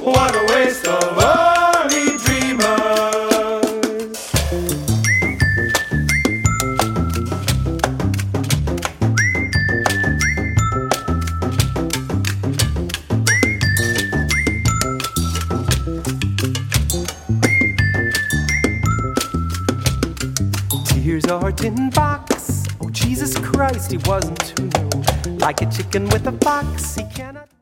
What a waste of early dreamers. Tears are a tin box. Oh, Jesus Christ, he wasn't too new. Like a chicken with a fox, he cannot.